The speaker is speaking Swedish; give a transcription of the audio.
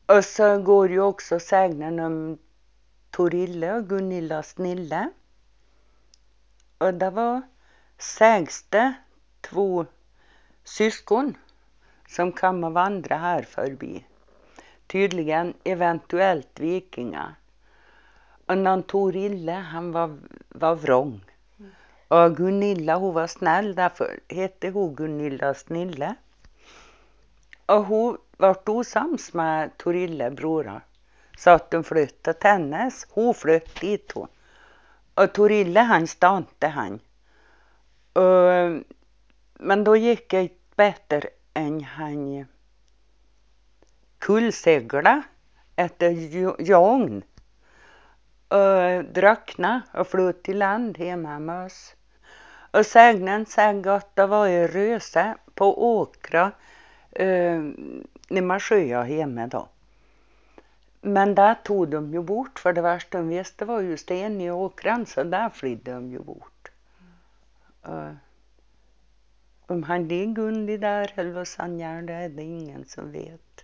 Och så går ju också sägnen om Torille och Gunilla Snille. Och det var sägste två syskon som kom och vandra här förbi. Tydligen eventuellt vikingar. Och någon Torille, han var vrång. Och Gunilla, hon var snäll, därför hette hon Gunilla Snille. Och hon var osams med Torille, brorna. Så att de flyttade till hennes. Hon flyttade dit hon. Och Torille, han stannade han. Men då gick det bättre än han kullsegla efter Jan. Och druckna och flöt till land hemma med oss. Och sägnen säger att det var en röse på åkra när man sjöar hemma då. Men där tog de ju bort, för det värsta de visste var ju sten i åkran, så där flydde de ju bort. Om han ligger under där eller vad han gör, det är det ingen som vet.